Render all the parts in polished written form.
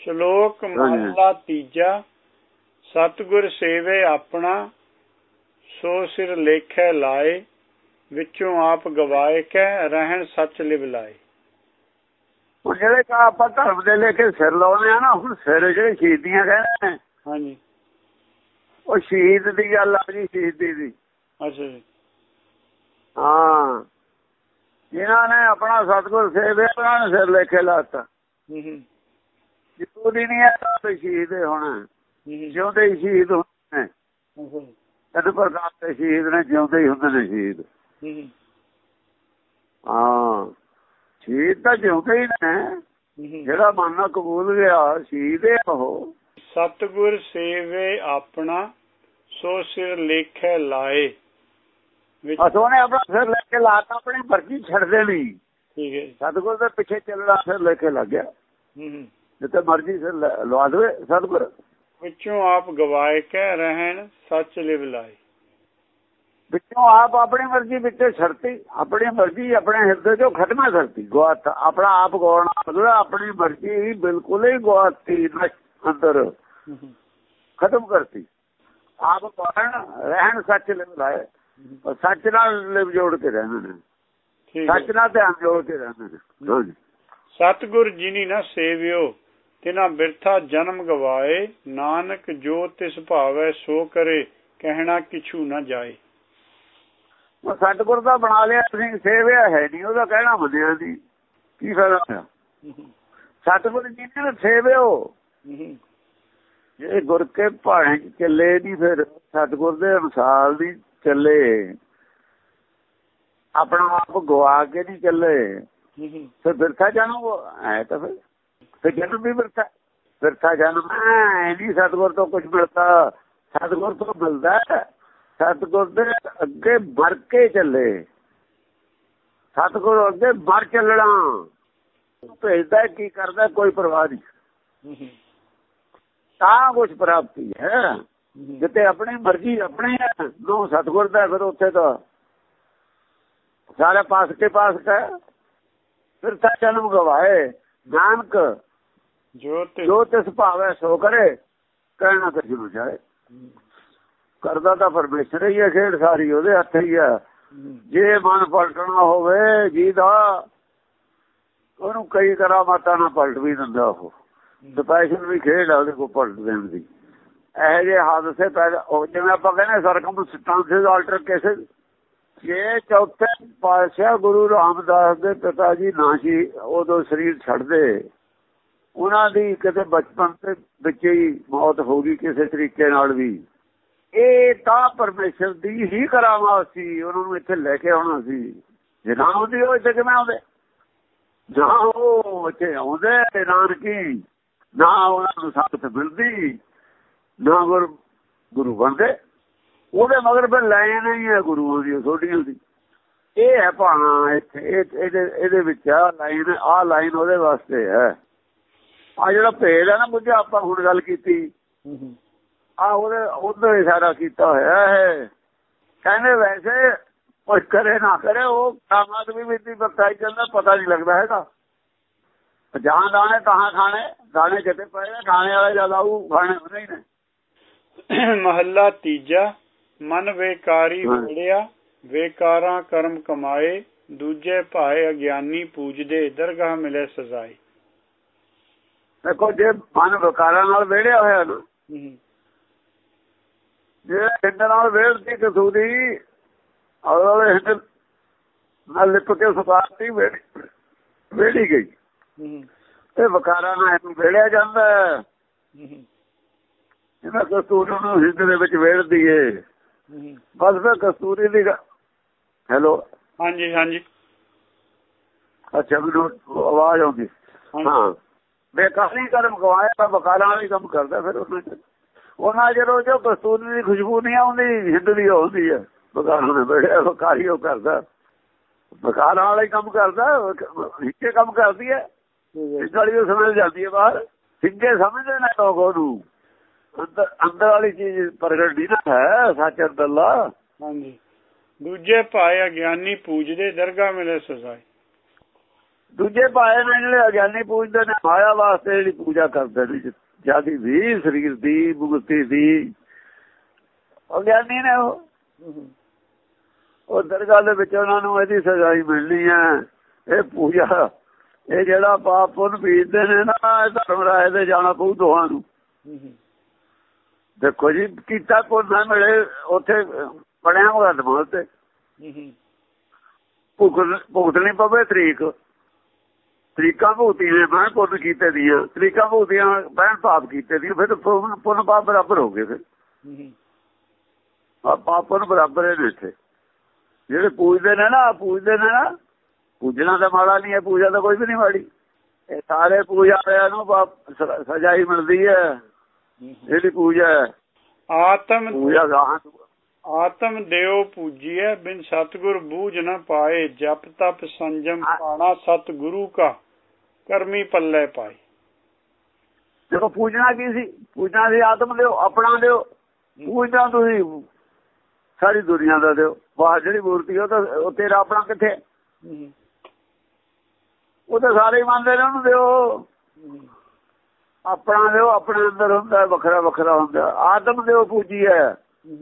ਸ਼ਲੋਕ ਮਹਲਾ ਤੀਜਾ। ਸਤਿਗੁਰ ਸੇਵੇ ਆਪਣਾ ਸੋ ਸਿਰ ਲੇਖੈ ਲਾਏ, ਵਿੱਚੋਂ ਆਪ ਗਵਾਏ ਕੈ ਰਹਿਣ ਸੱਚ ਲਿਵ ਲਾਏ। ਹੁਣ ਜਿਹੜੇ ਆਪਾਂ ਧਰਮ ਦੇ ਲੇਖੇ ਸਿਰ ਲਾਉਂਦੇ ਆ ਨਾ, ਹੁਣ ਸਿਰ ਜਿਹੜੇ ਸ਼ਹੀਦੀਆਂ ਕਹਿੰਦੇ ਨੇ, ਹਾਂਜੀ, ਉਹ ਸ਼ਹੀਦ ਦੀ ਗੱਲ ਆ ਜੀ, ਸ਼ਹੀਦੀ ਦੀ। ਅੱਛਾ ਜੀ। ਹਾਂ, ਜਿਨ੍ਹਾਂ ਨੇ ਆਪਣਾ ਸਤਿਗੁਰ ਸੇਵੇ ਉਹਨਾਂ ਨੇ ਸਿਰ ਲੇਖੇ ਲਾਤਾ। ਜ਼ਰੂਰੀ ਨਹੀਂ ਹੈ ਸ਼ਹੀਦ ਹੋਣਾ, ਜਿਉਂਦੇ ਹੀ ਸ਼ਹੀਦ ਹੁੰਦੇ ਨੇ। ਤਿੰਨ ਪ੍ਰਕਾਰ ਦੇ ਸ਼ਹੀਦ ਨੇ, ਜਿਉਂਦੇ ਹੀ ਹੁੰਦੇ ਨੇ ਸ਼ਹੀਦ। ਹਾਂ, ਸ਼ਹੀਦ ਤਾਂ ਜਿਉਂਦੇ ਹੀ ਨੇ, ਜਿਹੜਾ ਮਨ ਨਾਲ ਕਬੂਲ ਗਿਆ ਸ਼ਹੀਦ ਹੈ ਉਹ। ਸਤਿਗੁਰ ਸੇਵੇ ਆਪਣਾ ਸੋ ਸਿਰ ਲੇਖੈ ਲਾਏ। ਉਹਨੇ ਆਪਣਾ ਸਿਰ ਲੈ ਕੇ ਲਾਤਾ, ਆਪਣੀ ਮਰਜ਼ੀ ਛੱਡਦੇ ਨਹੀਂ। ਠੀਕ ਹੈ। ਸਤਿਗੁਰ ਦੇ ਪਿੱਛੇ ਚੱਲਣਾ ਸਿਰ ਲੈ ਕੇ ਲੱਗ ਗਿਆ, ਜਿੱਥੇ ਮਰਜ਼ੀ ਸਿਰ ਲਵਾ ਦੇਵੇ ਸਤਿਗੁਰ। ਵਿੱਚੋਂ ਆਪ ਗਵਾਏ ਕਹਿ ਰਹਿਣ ਸੱਚ ਲਿਵ ਲਾਏ। ਵਿੱਚੋਂ ਆਪ ਆਪਣੀ ਮਰਜ਼ੀ ਵਿੱਚੋਂ ਛੱਡਤੀ, ਆਪਣੀ ਮਰਜ਼ੀ ਆਪਣੇ ਹਿਰਦੇ ਚੋਂ ਖਤਮ ਕਰਤੀ। ਗਵਾਤਾ ਆਪਣਾ ਆਪ ਗਵਾਉਣਾ ਮਤਲਬ ਆਪਣੀ ਮਰਜ਼ੀ ਬਿਲਕੁਲ ਹੀ ਗਵਾਤੀ, ਅੰਦਰ ਖਤਮ ਕਰਤੀ। ਆਪ ਗਵਾਣ ਰਹਿਣ ਸੱਚ ਲਿਵ ਲਾਏ। ਸੱਚ ਨਾਲ ਲਿਵ ਜੋੜ ਕੇ ਰਹਿਣਾ ਨੇ, ਸੱਚ ਨਾਲ ਧਿਆਨ ਜੋੜ ਕੇ ਰਹਿਣਾ ਨੇ। ਸਤਿਗੁਰ ਜਿਨੀ ਨਾ ਸੇਵਿਓ ਤਿਨਾ ਬਿਰਥਾ ਜਨਮ ਗਵਾਏ, ਨਾਨਕ ਜੋ ਤਿਸ ਭਾਵੈ ਸੋ ਕਰੇ ਕਹਿਣਾ ਕਿਛੂ ਨਾ ਜਾਏ। ਸਤਿਗੁਰ ਦਾ ਬਣਾ ਲਿਆ ਤੁਸੀਂ, ਸੇਵਿਆ ਹੈ ਨਹੀਂ, ਉਹਦਾ ਕਹਿਣਾ ਮੰਨਿਆ ਨਹੀਂ, ਕੀ ਫਾਇਦਾ। ਸਤਿਗੁਰ ਜੀ ਨੇ ਸੇਵਿਓ, ਜੇ ਗੁਰ ਕੇ ਭਾਣੇ ਚ ਚੱਲੇ ਨਹੀਂ, ਫਿਰ ਸਤਿਗੁਰ ਦੇ ਅਨੁਸਾਰ ਨਹੀਂ ਚੱਲੇ, ਆਪਣਾ ਆਪ ਗਵਾ ਕੇ ਨਹੀਂ ਚੱਲੇ, ਫਿਰ ਬਿਰਥਾ ਜਨਮ ਹੈ। ਤਾਂ ਫਿਰ ਜਨਮ ਵੀ ਬਿਰਥਾ ਜਨਮ ਹੈ ਨਹੀਂ। ਸਤਿਗੁਰ ਤੋਂ ਕੁਛ ਮਿਲਦਾ, ਸਤਿਗੁਰ ਤੋਂ ਮਿਲਦਾ ਸਤਿਗੁਰ ਦੇ ਅੱਗੇ ਵਰ ਕੇ ਚੱਲੇ। ਸਤਿਗੁਰ ਅੱਗੇ ਵਰ ਚੱਲਣਾ, ਭੇਜਦਾ ਕੀ ਕਰਦਾ ਕੋਈ ਪਰਵਾਹ ਨਹੀਂ, ਤਾਂ ਕੁਛ ਪ੍ਰਾਪਤੀ ਹੈ। ਜਿੱਥੇ ਆਪਣੀ ਮਰਜ਼ੀ ਆਪਣੀ ਹੈ, ਨੂੰ ਸਤਿਗੁਰ ਦਾ, ਫਿਰ ਉੱਥੇ ਤਾਂ ਸਾਰਾ ਪਾਸ ਕੇ ਫਿਰ ਤਾਂ ਜਨਮ ਗਵਾਏ। ਨਾਨਕ ਜੋ ਤਿਸ ਭਾਵੈ ਸੋ ਕਰੇ ਕਹਿਣਾ ਕਿਛੂ ਨਾ ਜਾਏ। ਕਰਦਾ ਤਾਂ ਪਰਮੇਸ਼ਰ ਹੀ ਹੈ, ਖੇਡ ਸਾਰੀ ਉਹਦੇ ਹੱਥ ਹੀ ਆ। ਜੇ ਮਨ ਪਲਟਣਾ ਹੋਵੇ ਜੀ ਦਾ, ਉਹਨੂੰ ਕਈ ਕਰਾਮਾਤਾਂ ਨਾਲ ਪਲਟ ਵੀ ਦਿੰਦਾ। ਉਹ ਸਪੈਸ਼ਲ ਵੀ ਖੇਡ ਆ ਉਹਦੇ ਕੋਲ ਪਲਟ ਦੇਣ ਦੀ। ਇਹੋ ਜਿਹੇ ਹਾਦਸੇ ਪੈਦਾ, ਜਿਵੇਂ ਆਪਾਂ ਕਹਿੰਦੇ ਸਰਕਮਸਟੈਂਸਿਸ ਆਲਟਰ ਕੇਸਿਸ। ਜੇ ਚੌਥੇ ਪਾਤਸ਼ਾਹ ਗੁਰੂ ਰਾਮਦਾਸ ਦੇ ਪਿਤਾ ਜੀ ਨਾ ਸੀ, ਉਦੋਂ ਸਰੀਰ ਛੱਡਦੇ, ਉਹਨਾਂ ਦੀ ਕਿਤੇ ਬਚਪਨ ਦੇ ਵਿੱਚ ਹੀ ਮੌਤ ਹੋ ਗਈ ਕਿਸੇ ਤਰੀਕੇ ਨਾਲ ਵੀ। ਇਹ ਤਾਂ ਪਰਮੇਸ਼ਰ ਦੀ ਹੀ ਕਰਾਮਾਤ ਸੀ, ਉਹਨਾਂ ਨੂੰ ਇੱਥੇ ਲੈ ਕੇ ਆਉਣਾ ਸੀ। ਜੇ ਨਾ ਹੁੰਦੀ ਉਹ ਇੱਥੇ ਕਿਵੇਂ ਆਉਂਦੇ, ਨਾ ਉਹ ਇੱਥੇ ਆਉਂਦੇ ਨਾਨਕੀ, ਨਾ ਉਹਨਾਂ ਨੂੰ ਸੰਗਤ ਮਿਲਦੀ, ਨਾ ਗੁਰੂ ਬਣਦੇ। ਉਹਦੇ ਮਗਰ ਫਿਰ ਲਾਈਨ ਹੀ ਹੈ ਗੁਰੂਆਂ ਦੀ, ਛੋਟੀਆਂ ਦੀ। ਇਹ ਹੈ ਭਾਣਾ ਇੱਥੇ, ਇਹਦੇ ਵਿੱਚ ਆਹ ਲਾਈਨ ਉਹਦੇ ਵਾਸਤੇ ਹੈ। ਆਹ ਜਿਹੜਾ ਭੇਦ ਹੈ ਨਾ ਬੁੱਝਿਆ, ਆਪਾਂ ਹੁਣ ਗੱਲ ਕੀਤੀ, ਉਹਦੇ ਇਸ਼ਾਰਾ ਕੀਤਾ ਹੋਇਆ ਹੈ। ਕਹਿੰਦੇ ਵੈਸੇ ਕੁਛ ਕਰੇ ਨਾ ਕਰੇ, ਉਹ ਕਾਮਾਤ ਵੀ ਮਿੱਟੀ ਬਖਤਾਈ ਜਾਂਦਾ, ਪਤਾ ਨਹੀਂ ਲੱਗਦਾ ਹੈਗਾ। ਜਹਾਂ ਦਾਣੇ ਤਹਾਂ ਖਾਣੇ, ਦਾਣੇ ਕਿਤੇ ਪਏ ਨੇ, ਖਾਣੇ ਵਾਲੇ ਜ਼ਿਆਦਾ ਉਹ ਖਾਣੇ ਨਹੀਂ ਨੇ। ਮਹੱਲਾ ਤੀਜਾ। ਮਨ ਵੇਕਾਰੀ ਵੇੜਿਆ ਵੇਕਾਰਾਂ ਕਰਮ ਕਮਾਏ, ਦੂਜੇ ਭਾਏ ਅਗਿਆਨੀ ਪੂਜਦੇ ਦਰਗਾਹ ਮਿਲੇ ਸਜ਼ਾਏ। ਦੇਖੋ, ਜੇ ਮਨ ਵਿਕਾਰਾਂ ਨਾਲ ਵੇੜਿਆ ਹੋਇਆ ਨਾ, ਜੇ ਹਿੰਦ ਨਾਲ ਵੇੜਦੀ ਕਸੂਰੀ, ਹਿੰਦ ਨਾਲ ਲਿਪ ਕੇ ਸੁਕਾਤੀ ਵੇੜੀ ਗਈ, ਤੇ ਵਿਕਾਰਾਂ ਨਾਲ ਇਹਨੂੰ ਵੇੜਿਆ ਜਾਂਦਾ। ਇਹਨਾਂ ਕਸਤੂਰੀ ਨੂੰ ਹਿੰਦ ਦੇ ਵਿੱਚ ਵੇੜ ਦੀਏ, ਬਸ ਫਿਰ ਕਸਤੂਰੀ ਦੀ। ਹੈਲੋ, ਹਾਂਜੀ ਹਾਂਜੀ, ਅੱਛਾ, ਮੈਨੂੰ ਆਵਾਜ਼ ਆਉਂਦੀ। ਹਾਂ, ਬੇਕਾਰੀ ਕਰਮ ਗਵਾਇਆ ਤਾਂ ਵਿਕਾਰਾਂ ਵਾਲੀ ਕੰਮ ਕਰਦਾ। ਫਿਰ ਉਹਨਾਂ ਜਦੋਂ ਜੋ ਕਸਤੂਰੀ ਦੀ ਖੁਸ਼ਬੂ ਨਹੀਂ ਆਉਂਦੀ, ਹਿੰਦ ਦੀ ਆਉਂਦੀ ਹੈ। ਵਿਕਾਰਾਂ ਨੇ ਵੇੜਿਆ, ਵਿਕਾਰੀ ਉਹ ਕਰਦਾ, ਵਿਕਾਰਾਂ ਵਾਲਾ ਹੀ ਕੰਮ ਕਰਦਾ। ਹਿੱਕੇ ਕੰਮ ਕਰਦੀ ਹੈ, ਗਲੀ ਉਹ ਸਮਝ ਜਾਂਦੀ ਹੈ ਬਾਹਰ। ਹਿੱਕੇ ਸਮਝਦੇ ਨੇ ਲੋਕ ਉਹਨੂੰ, ਅੰਦਰ ਵਾਲੀ ਚੀਜ਼ ਪ੍ਰਗਟ ਨਹੀਂ ਨਾ ਹੈ, ਸੱਚ ਅੰਦਰਲਾ। ਹਾਂਜੀ। ਦੂਜੇ ਭਾਏ ਅਗਿਆਨੀ ਪੂਜਦੇ ਦਰਗਾਹ ਮਿਲੇ ਸਜ਼ਾਏ। ਦੂਜੇ ਪਾਏ ਨੇ ਜਿਹੜੇ ਅਗਿਆਨੀ ਪੂਜਦੇ ਨੇ ਮਾਇਆ ਵਾਸਤੇ, ਜਿਹੜੀ ਪੂਜਾ ਕਰਦੇ ਨੇ ਜਿਆਦੀ ਵੀ ਸਰੀਰ ਦੀ ਮੁਕਤੀ ਦੀ, ਅਗਿਆਨੀ ਨੇ ਉਹ ਦਰਗਾਹ ਦੇ ਵਿੱਚ ਉਹਨਾਂ ਨੂੰ ਇਹਦੀ ਸਜ਼ਾਈ ਮਿਲਣੀ ਹੈ। ਇਹ ਪੂਜਾ, ਇਹ ਜਿਹੜਾ ਪਾਪ ਪੁੰਨ ਬੀਜਦੇ ਨੇ ਨਾ, ਇਹ ਧਰਮ ਰਾਏ ਦੇ ਜਾਣਾ ਪਊ ਦੋਹਾਂ ਨੂੰ। ਦੇਖੋ ਜੀ, ਕੀਤਾ ਪੁੰਨ ਨਾ ਮਿਲੇ ਉੱਥੇ ਬਣਿਆ ਮੁਕੱਦਮਾ ਤੇ ਭੁਗਤਣੀ ਪਵੇ ਤਰੀਕਾਂ ਭੁਗਤੀਆਂ ਬਹਿਣ ਪੁੰਨ ਕੀਤੇ ਦੀਆਂ, ਤਰੀਕਾਂ ਭੁਗਤੀਆਂ ਬਹਿਣ ਪਾਪ ਕੀਤੇ ਦੀਆਂ, ਫਿਰ ਪੁੰਨ ਪਾਪ ਬਰਾਬਰ ਹੋ ਗਏ। ਫਿਰ ਪਾਪ ਪੁੰਨ ਬਰਾਬਰ ਨੇ ਇੱਥੇ। ਜਿਹੜੇ ਪੂਜਦੇ ਨੇ ਨਾ ਪੂਜਣਾ ਤਾਂ ਮਾੜਾ ਨਹੀਂ ਹੈ, ਪੂਜਾ ਤਾਂ ਕੋਈ ਵੀ ਨਹੀਂ ਮਾੜੀ। ਇਹ ਸਾਰੇ ਪੂਜਾ ਵਾਲਿਆਂ ਨੂੰ ਸਜ਼ਾ ਹੀ ਮਿਲਦੀ ਹੈ। ਜਿਹੜੀ ਪੂਜਾ ਹੈ ਆਤਮ ਦਿਓ ਪੂਜੀਏ, ਬਿਨ ਸਤਿਗੁਰ ਬੂਝ ਨਾ ਪਾਏ, ਜਪ ਤਪ ਸੰਜਮ ਪਾਣਾ ਸਤਿਗੁਰੂ ਕਾ, ਕਰਮੀ ਪੱਲੇ ਪਾਏ। ਦੇਖੋ ਪੂਜਣਾ ਕੀ ਸੀ? ਪੂਜਣਾ ਸੀ ਆਤਮ ਦਿਓ, ਆਪਣਾ ਦਿਓ। ਪੂਜਣਾ ਤੁਸੀਂ ਸਾਰੀ ਦੁਨੀਆ ਦਾ ਦਿਓ। ਬਾਹਰ ਜਿਹੜੀ ਮੂਰਤੀ ਉਹ ਤੇਰਾ ਆਪਣਾ ਕਿੱਥੇ? ਉਹ ਤਾਂ ਸਾਰੇ ਮੰਨਦੇ ਨੇ, ਉਹਨੂੰ ਦਿਓ। ਆਪਣਾ ਦਿਓ, ਆਪਣੇ ਅੰਦਰ ਹੁੰਦਾ, ਵੱਖਰਾ ਵੱਖਰਾ ਹੁੰਦਾ। ਆਤਮ ਦਿਓ ਪੂਜੀ ਹੈ।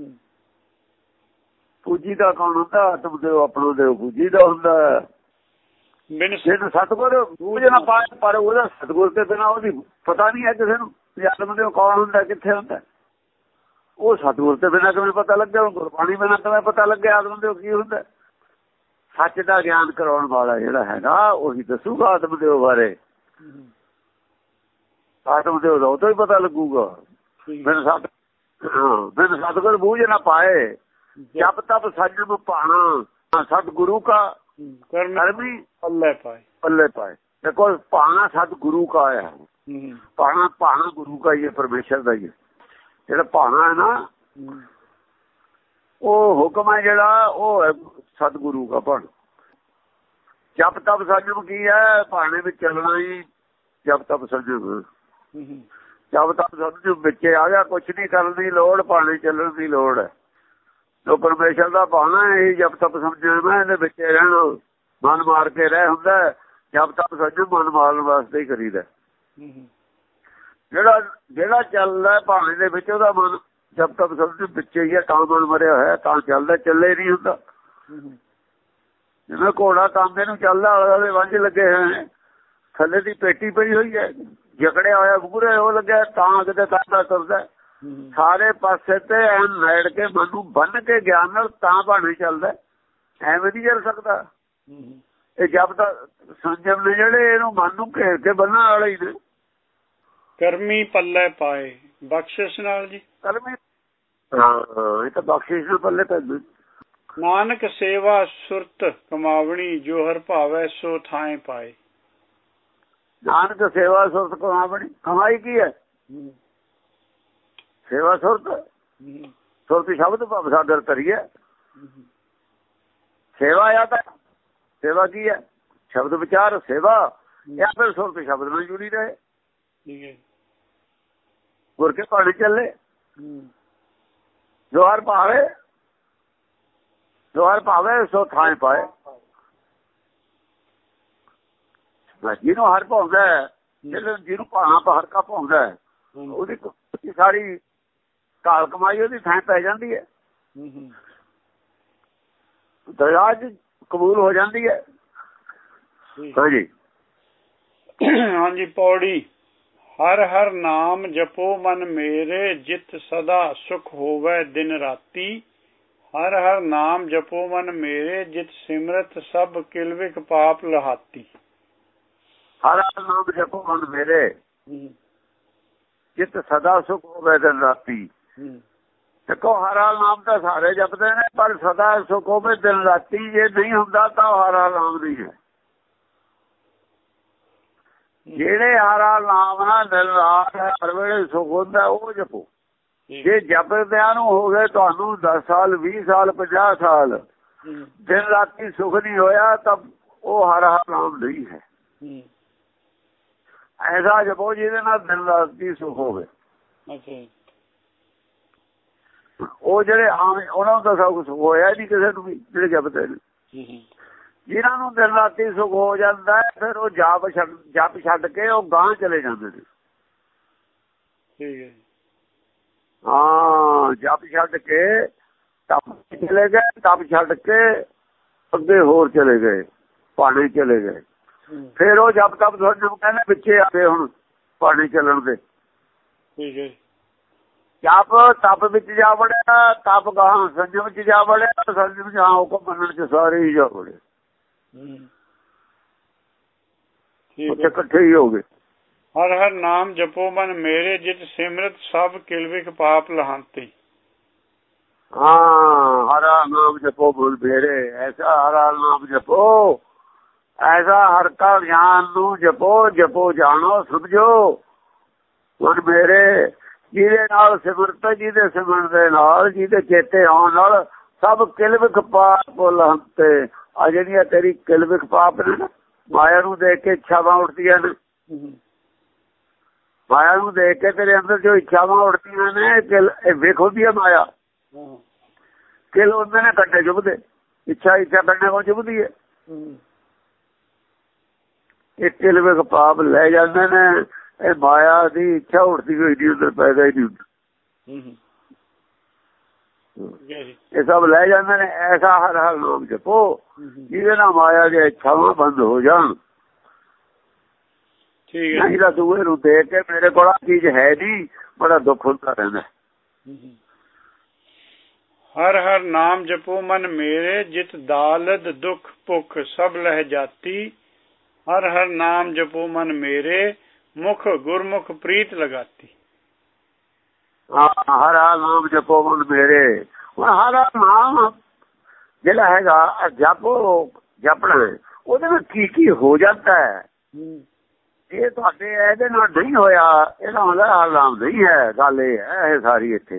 ਪੂਜੀ ਦਾ ਕੌਣ ਹੁੰਦਾ? ਆਤਮ ਦਿਓ, ਆਪਣਾ ਦਿਓ ਪੂਜੀ ਦਾ ਹੁੰਦਾ। ਜਿਹਨੂੰ ਸਤਿਗੁਰ ਬੂਝ ਨਾ ਪਾਏ, ਪਰ ਉਹਦਾ ਸਤਿਗੁਰ ਤੇ ਬਿਨਾਂ ਉਹਦੀ ਪਤਾ ਨਹੀਂ ਹੈ ਕਿਸੇ ਨੂੰ। ਆਤਮ ਦਿਓ ਕੌਣ ਹੁੰਦਾ, ਕਿੱਥੇ ਹੁੰਦਾ? ਉਹ ਸਤਿਗੁਰ ਤੇ ਬਿਨਾਂ ਕਿਵੇਂ ਪਤਾ ਲੱਗਿਆ? ਗੁਰਬਾਣੀ ਬਿਨਾਂ ਕਿਵੇਂ ਪਤਾ ਲੱਗਿਆ ਆਤਮ ਦਿਓ ਕੀ ਹੁੰਦਾ? ਸੱਚ ਦਾ ਗਿਆਨ ਕਰਾਉਣ ਵਾਲਾ ਜਿਹੜਾ ਹੈਗਾ ਉਹੀ ਦੱਸੂਗਾ ਆਤਮ ਦਿਓ ਬਾਰੇ। ਆਤਮ ਦਿਓ ਦਾ ਉਹ ਤੋਂ ਹੀ ਪਤਾ ਲੱਗੂਗਾ। ਬਿਨ ਸਤਿਗੁਰ ਬੂਝ ਨਾ ਪਾਏ, ਜਪ ਤਪ ਸੰਜਮ ਪਾਣਾ ਸਤਿਗੁਰੂ ਕਾ, ਕਰਮੀ ਪੱਲੇ ਪਾਏ। ਦੇਖੋ ਪਾਣਾ ਸਤਿਗੁਰੂ ਕਾ ਹੈ। ਪਾਣਾ ਗੁਰੂ ਕਾ ਹੀ ਹੈ, ਪਰਮੇਸ਼ਰ ਦਾ ਹੀ ਹੈ। ਜਿਹੜਾ ਪਾਣਾ ਹੈ ਨਾ, ਉਹ ਹੁਕਮ ਹੈ ਜਿਹੜਾ, ਉਹ ਹੈ ਸਤਿਗੁਰੂ ਦਾ ਪਾਣਾ। ਜਪ ਤਪ ਸੰਜਮ ਕੀ ਹੈ? ਪਾਣੇ ਵਿੱਚ ਚੱਲਣਾ ਹੀ ਜਪ ਤਪ ਸੰਜਮ। ਜਪ ਤਪ ਸੰਜਮ ਵਿੱਚ ਆ ਗਿਆ, ਕੁਛ ਨਹੀਂ ਕਰਨ ਦੀ ਲੋੜ, ਪਾਣੇ ਚੱਲਣ ਦੀ ਲੋੜ ਹੈ। ਜੋ ਪਰਮੇਸ਼ਰ ਦਾ ਪਾਣਾ ਇਹ ਜਪ ਤਪ ਸੰਜਮ ਹੈ, ਇਹਦੇ ਵਿੱਚ ਰਹਿਣਾ। ਮਨ ਮਾਰ ਕੇ ਰਹਿ ਹੁੰਦਾ। ਜਪ ਤਪ ਸੰਜਮ ਮਨ ਮਾਰਨ ਵਾਸਤੇ ਹੀ ਕਰੀਦਾ। ਜਿਹੜਾ ਚੱਲਦਾ ਪਾਣੀ ਦੇ ਵਿੱਚ, ਉਹਦਾ ਮਨ ਜਪ ਤਪ ਸੰਜਮ ਵਿੱਚ ਹੀ ਹੈ। ਤਾਂ ਮਨ ਮਰਿਆ ਹੋਇਆ, ਤਾਂ ਚੱਲਦਾ, ਚੱਲੇ ਨਹੀਂ ਹੁੰਦਾ। ਜਿਵੇਂ ਘੋੜਾ ਤਾਂਬੇ ਨੂੰ ਚੱਲਦਾ, ਉਹਦੇ ਵੰਝ ਲੱਗੇ ਹੋਏ ਨੇ, ਥੱਲੇ ਦੀ ਪੇਟੀ ਪਈ ਹੋਈ ਹੈ, ਜਕੜਿਆ ਹੋਇਆ ਮੂਹਰੇ ਉਹ ਲੱਗਿਆ, ਤਾਂ ਕਿਤੇ ਤਾਂਬਾ ਤੁਰਦਾ। ਸਾਰੇ ਪਾਸੇ ਤੇ ਐਨ ਲੈੜ ਕੇ ਮਨ ਨੂੰ ਬੰਨ ਕੇ ਗਿਆਨ ਨਾਲ ਤਾਂ ਪਾਣੀ ਚੱਲਦਾ। ਐਵੇਂ ਨਹੀਂ ਚੱਲ ਸਕਦਾ। ਇਹ ਜਪ ਦਾ ਸੰਜਮ ਨੇ ਜਿਹੜੇ, ਇਹਨੂੰ ਮਨ ਨੂੰ ਘੇਰ ਕੇ ਬੰਨਣ ਵਾਲੇ ਹੀ ਨੇ। ਕਰਮੀ ਪੱਲੇ ਪਾਏ, ਬਖਸ਼ਿਸ਼ ਨਾਲ ਜੀ। ਕਰਮੀ, ਹਾਂ, ਇਹ ਤਾਂ ਬਖਸ਼ਿਸ਼ ਨਾਲ ਪੱਲੇ ਪੈਂਦੇ। ਨਾਨਕ ਸੇਵਾ ਸੁਰਤ ਕਮਾਵਣੀ, ਜੋ ਹਰ ਭਾਵੈ ਸੋ ਥਾਂ ਪਾਏ। ਨਾਨਕ ਸੇਵਾ ਸੁਰਤ ਕਮਾਵਣੀ, ਕਮਾਈ ਕੀ ਹੈ? ਸੇਵਾ ਸੁਰਤ, ਸੁਰਤ ਸ਼ਬਦ ਭਾਵ ਸਾਗਰ ਕਰੀਏ। ਸੇਵਾ ਆ ਤਾਂ ਸੇਵਾ ਕੀ ਹੈ? ਸ਼ਬਦ ਵਿਚਾਰ ਸੇਵਾ, ਜਾਂ ਫਿਰ ਸੁਰਤ ਸ਼ਬਦ ਨਾਲ ਜੁੜੀ ਰਹੇ। ਗੁਰ ਕੇ ਪਾਣੀ ਚੱਲੇ। ਜੋ ਹਰ ਭਾਵੇ ਸੋ ਥਾਂ ਪਾਏ। ਜਿਹਨੂੰ ਹਰ ਭਾਉਂਦਾ, ਜਿਹਨੂੰ ਭਾਣਾ ਹਰ ਕਾ ਭਾਉਂਦਾ, ਉਹਦੀ ਸਾਰੀ ਕਾਲ ਕਮਾਈ ਉਹਦੀ ਥਾਂ ਪੈ ਜਾਂਦੀ ਹੈ। ਦਰਾਜ ਕਬੂਲ ਹੋ ਜਾਂਦੀ ਹੈ। ਹਾਂਜੀ। ਪੌੜੀ। ਹਰ ਹਰ ਨਾਮ ਜਪੋ ਮਨ ਮੇਰੇ, ਜਿਤ ਸਦਾ ਸੁਖ ਹੋਵੇ ਦਿਨ ਰਾਤੀ। ਹਰ ਹਰ ਨਾਮ ਜਪੋ ਮਨ ਮੇਰੇ, ਜਿਤ ਸਿਮਰਤ ਸਭ ਕਿਲਵਿਕ ਪਾਪ ਲਹਾਤੀ। ਹਰ ਹਰ ਨਾਮ ਜਪੋ ਮਨ ਮੇਰੇ, ਜਿਤ ਸਦਾ ਸੁਖ ਹੋਵੇ ਦਿਨ ਰਾਤੀ। ਦੇਖੋ ਹਰ ਹਰ ਨਾਮ ਤਾਂ ਸਾਰੇ ਜਪਦੇ ਨੇ, ਪਰ ਸਦਾ ਸੁਖ ਹੋਵੇ ਦਿਨ ਰਾਤੀ ਜੇ ਨਹੀਂ ਹੁੰਦਾ ਤਾਂ ਹਰ ਹਰ ਨਾਮ ਨਹੀਂ ਹੈ। ਜਿਹੜੇ ਹਰ ਹਰ ਨਾਮ ਨਾਲ ਦਿਨ ਰਾਤ ਹਰ ਵੇਲੇ ਸੁਖ ਹੁੰਦਾ, ਉਹ ਜਪੋ। ਜੇ ਜਪਦਿਆਂ ਨੂੰ ਹੋ ਗਏ ਤੁਹਾਨੂੰ 10 ਸਾਲ 20 ਸਾਲ 50 ਸਾਲ ਦਿਨ ਰਾਤੀ ਸੁਖ ਨਹੀਂ ਹੋਇਆ, ਤਾਂ ਉਹ ਹਰ ਹਰ ਨਾਮ ਨਹੀਂ ਹੈ। ਐਸਾ ਜਪੋ ਜਿਹਦੇ ਨਾਲ ਦਿਨ ਰਾਤੀ ਸੁਖ ਹੋਵੇ। ਉਹ ਜਿਹੜੇ ਆਮ, ਉਹਨਾਂ ਨੂੰ ਤਾਂ ਸਭ ਕੁਛ ਹੋਇਆ ਨਹੀਂ ਕਿਸੇ ਨੂੰ ਵੀ, ਜਿਹੜੇ ਜਪਦੇ ਨੇ। ਜਿਨ੍ਹਾਂ ਨੂੰ ਦਿਨ ਰਾਤੀ ਸੁਖ ਹੋ ਜਾਂਦਾ ਹੈ ਫਿਰ ਉਹ ਜਪ ਛੱਡ ਕੇ ਉਹ ਗਾਂਹ ਚਲੇ ਜਾਂਦੇ ਨੇ। ਠੀਕ ਹੈ। ਹਾਂ, ਜਪ ਛੱਡ ਕੇ ਤਪ ਚਲੇ ਗਏ, ਤਪ ਛੱਡ ਕੇ ਅੱਗੇ ਹੋਰ ਚਲੇ ਗਏ, ਪਾਣੀ ਚਲੇ ਗਏ। ਫਿਰ ਉਹ ਜਪ ਤਪ ਤੁਹਾਡੇ ਕਹਿੰਦੇ ਪਿੱਛੇ ਆ ਗਏ ਹੁਣ ਪਾਣੀ ਚੱਲਣ ਦੇ। ਠੀਕ ਹੈ। ਜਪ ਤਪ ਵਿੱਚ ਜਾ ਵੜਿਆ, ਤਪ ਗਾਹਾਂ ਸੰਜਮ ਵਿੱਚ ਜਾ ਵੜਿਆ, ਸੰਜਮ ਵਿੱਚ ਹੁਕਮ ਮੰਨਣ ਚ ਸਾਰੇ ਹੀ ਜਾ ਵੜੇ, ਉੱਥੇ ਇਕੱਠੇ ਹੀ ਹੋ ਗਏ। ਹਰ ਹਰ ਨਾਮ ਜਪੋ ਮਨ ਮੇਰੇ, ਜਿਤ ਸਿਮਰਤ ਸਭ ਕਿਲਵਿਕ ਪਾਪ ਲਹਾਂਤੇ। ਹਾਂ, ਹਰ ਨਾਮ ਜਪੋ ਮਨ ਮੇਰੇ, ਐਸਾ ਹਰ ਨਾਮ ਜਪੋ, ਐਸਾ ਹਰ ਕਾ ਗਿਆਨ ਨੂੰ ਜਪੋ, ਜਪੋ ਜਾਣੋ ਸਮਝੋ ਮਨ ਮੇਰੇ। ਜਿਹਦੇ ਨਾਲ ਸਿਮਰਤ, ਜਿਹਦੇ ਸਿਮਰਨ ਦੇ ਨਾਲ, ਜਿਹਦੇ ਚੇਤੇ ਆਉਣ ਨਾਲ ਸਭ ਕਿਲਵਿਕ ਪਾਪ ਲਹਾਂਤੇ। ਆ ਜਿਹੜੀਆਂ ਤੇਰੀ ਕਿਲਵਿਕ ਪਾਪ ਨੇ ਨਾ, ਮਾਇਆ ਨੂੰ ਦੇਖ ਕੇ ਇੱਛਾਵਾਂ ਉੱਠਦੀਆਂ ਨੇ, ਮਾਇਆ ਨੂੰ ਦੇਖ ਕੇ ਤੇਰੇ ਅੰਦਰ ਜੋ ਇੱਛਾਵਾਂ ਉੱਠਦੀਆਂ ਨੇ, ਇਹ ਵੇਖ ਹੁੰਦੀ ਹੈ ਮਾਇਆ। ਕਿਲ ਹੁੰਦੇ ਨੇ ਕੰਡੇ ਚੁੱਭਦੇ, ਇੱਛਾ ਕੰਡੇ ਕੋਲ ਚੁੱਭਦੀ ਹੈ। ਇਹ ਕਿਲਵਿਕ ਪਾਪ ਲੈ ਜਾਂਦੇ ਨੇ, ਇਹ ਮਾਇਆ ਦੀ ਇੱਛਾ ਉੱਠਦੀ ਹੋਈ ਦੀ ਅੰਦਰ ਪੈਦਾ ਹੀ ਨਹੀਂ ਹੁੰਦੀ। ਇਹ ਸਭ ਲੈ ਜਾਂਦੇ ਨੇ। ਐਸਾ ਹਰ ਹਰ ਨਾਮ ਜਪੋ ਜਿਹਦੇ ਨਾਲ ਮਾਇਆ ਦੀਆਂ ਇੱਛਾਵਾਂ ਬੰਦ ਹੋ ਜਾਣ। ਨਹੀਂ ਤਾਂ ਦੂਏ ਨੂੰ ਦੇਖ ਕੇ ਮੇਰੇ ਕੋਲ ਆ ਚੀਜ਼ ਹੈ ਨਹੀਂ, ਬੜਾ ਦੁੱਖ ਹੁੰਦਾ ਰਹਿੰਦਾ। ਹਰ ਹਰ ਨਾਮ ਜਪੋ ਮਨ ਮੇਰੇ, ਜਿਤ ਦਾਲਦ ਦੁੱਖ ਭੁੱਖ ਸਭ ਲਹਿ ਜਾਤੀ। ਹਰ ਹਰ ਨਾਮ ਜਪੋ ਮਨ ਮੇਰੇ, ਮੁਖ ਗੁਰਮੁਖ ਪ੍ਰੀਤ ਲਗਾਤੀ। ਹਰ ਹਰ ਨਾਮ ਜਪੋ ਮਨ ਮੇਰੇ। ਹੁਣ ਹਰ ਹਰ ਨਾਮ ਜਿਹੜਾ ਹੈਗਾ ਜਪੋ, ਜਪਣਾ ਉਹਦੇ ਵਿੱਚ ਕੀ ਕੀ ਹੋ ਜਾਂਦਾ ਹੈ। ਇਹ ਤੁਹਾਡੇ ਇਹਦੇ ਨਾਲ ਨਹੀਂ ਹੋਇਆ, ਇਹਦਾ ਮਤਲਬ ਹਰ ਨਾਮ ਨਹੀਂ ਹੈ। ਗੱਲ ਇਹ ਹੈ ਸਾਰੀ ਇੱਥੇ।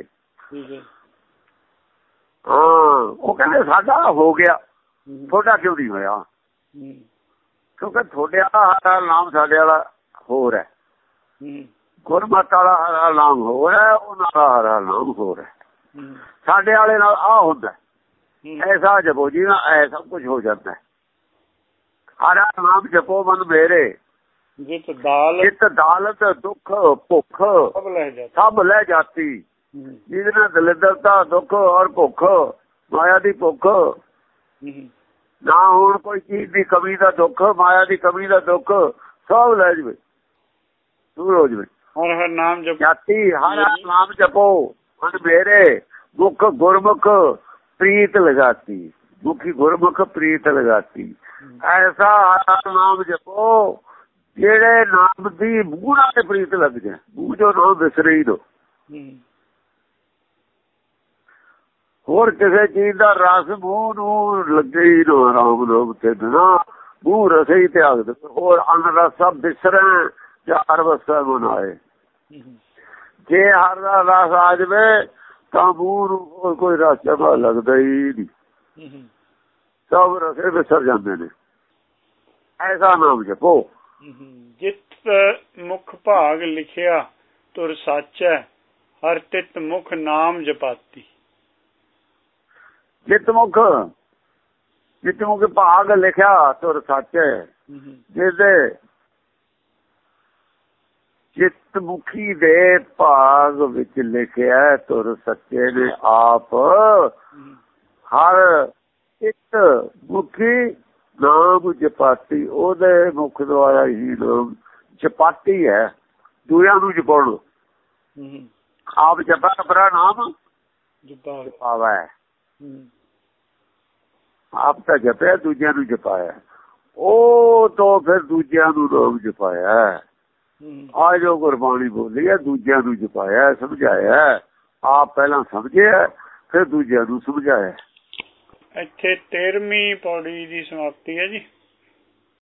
ਹਾਂ, ਉਹ ਕਹਿੰਦੇ ਸਾਡਾ ਹੋ ਗਿਆ, ਤੁਹਾਡਾ ਕਿਉਂ ਨਹੀਂ ਹੋਇਆ? ਕਿਉਂਕਿ ਤੁਹਾਡੇ ਵਾਲਾ ਹਰ ਨਾਮ ਸਾਡੇ ਵਾਲਾ ਹੋਰ ਹੈ, ਗੁਰਮਤਿ ਵਾਲਾ ਹਰ ਨਾਮ ਹੋਰ ਹੈ, ਉਹਨਾਂ ਦਾ ਹਰ ਨਾਮ ਹੋਰ ਹੈ। ਸਾਡੇ ਵਾਲੇ ਨਾਲ ਆਹ ਹੁੰਦਾ, ਐਸਾ ਜਪੋ ਜੀ ਨਾ, ਐ ਸਭ ਕੁਝ ਹੋ ਜਾਂਦਾ। ਹਰ ਨਾਮ ਜਪੋ ਮਨ ਮੇਰੇ, ਜਿਤ ਦਾਲਤ ਦੁੱਖ ਭੁੱਖ ਸਭ ਲੈ ਜਾਤੀ। ਜਿਹਦੇ ਨਾਲ ਦਲਿੱਦਰਤਾ, ਦੁੱਖ ਔਰ ਭੁੱਖ, ਮਾਇਆ ਦੀ ਭੁੱਖ ਨਾ ਹੋਣ, ਕੋਈ ਚੀਜ਼ ਦੀ ਕਮੀ ਦਾ ਦੁੱਖ, ਮਾਇਆ ਦੀ ਕਮੀ ਦਾ ਦੁੱਖ ਸਭ ਲੈ ਜਾਵੇ, ਦੂਰ ਹੋ ਜਾਵੇ। ਹਰ ਹਰ ਨਾਮ ਜਾਤੀ, ਹਰ ਹਰ ਨਾਮ ਜਪੋ ਮਨ ਮੇਰੇ, ਮੁਖ ਗੁਰਮੁਖ ਪ੍ਰੀਤ ਲਗਾਤੀ। ਮੁਖੀ ਗੁਰਮੁਖ ਪ੍ਰੀਤ ਲਗਾਤੀ। ਐਸਾ ਹਰ ਨਾਮ ਜਪੋ ਜਿਹੜੇ ਨਾਮ ਦੀ ਮੂੰਹ ਨਾਲ ਪ੍ਰੀਤ ਲੱਗ ਜਾਏ, ਮੂੰਹ ਜੋ ਨਾਮ ਵਿਸਰੇ ਹੀ ਦੋ। ਹੋਰ ਕਿਸੇ ਚੀਜ਼ ਦਾ ਰਸ ਮੂੰਹ ਨੂੰ ਲੱਗੇ ਹੀ ਨਾ, ਰਾਮ ਨਾਮ ਤੇ ਬਿਨਾ ਮੂੰਹ ਰਸੇ ਹੀ ਤਿਆਗ ਦੇ। ਹੋਰ ਅੰਨ ਰਸ ਸਭ ਵਿਸਰੈ, ਚਾਰ ਵਸਾ ਮਨਾਏ। ਜੇ ਹਰ ਦਾ ਰਸ ਆ ਜਾਵੇ ਤਾਂ ਮੂੰਹ ਨੂੰ ਕੋਈ ਰਸ ਜਮਾ ਲੱਗਦਾ ਹੀ ਨਹੀਂ, ਸਭ ਰਸੇ ਵਿਸਰ ਜਾਂਦੇ ਨੇ। ਐਸਾ ਨਾਮ ਜਪੋ। ਜਿਤ ਮੁਖ ਭਾਗ ਲਿਖਿਆ ਤੁਰ ਸਾਚੈ, ਹਰ ਤਿਤ ਮੁਖ ਨਾਮ ਜਪਾਤੀ। ਜਿਤ ਮੁਖ ਭਾਗ ਲਿਖਿਆ ਤੁਰ ਸਾਚੈ, ਜਿਹਦੇ ਚਿੱਤ ਮੁਖੀ ਦੇ ਭਾਗ ਵਿੱਚ ਲਿਖਿਆ ਤੁਰ ਸੱਚੇ ਨੇ ਆਪ। ਹਰ ਚਿੱਤ ਮੁਖੀ ਨਾਮ ਜਪਾਤੀ, ਉਹਦੇ ਮੁਖ ਦੁਆਰਾ ਹੀ ਨਾਮ ਜਪਾਤੀ ਹੈ। ਦੂਜਿਆਂ ਨੂੰ ਜਪਾਉਣ, ਆਪ ਜਪਾ ਆਪਣਾ ਨਾਮ ਜਪਾਵਾ। ਆਪ ਤਾਂ ਜਪਿਆ, ਦੂਜਿਆਂ ਨੂੰ ਜਪਾਇਆ, ਉਹ ਤੋਂ ਫਿਰ ਦੂਜਿਆਂ ਨੂੰ ਨਾਮ ਜਪਾਇਆ। ਆ ਜੋ ਗੁਰਬਾਣੀ ਬੋਲੀ ਹੈ, ਦੂਜਿਆਂ ਨੂੰ ਜਪਾਇਆ, ਸਮਝਾਇਆ। ਆਪ ਪਹਿਲਾਂ ਸਮਝਿਆ, ਫਿਰ ਦੂਜਿਆਂ ਨੂੰ ਸਮਝਾਇਆ। ਇੱਥੇ 13ਵੀਂ ਪੌੜੀ ਦੀ ਸਮਾਪਤੀ ਹੈ ਜੀ।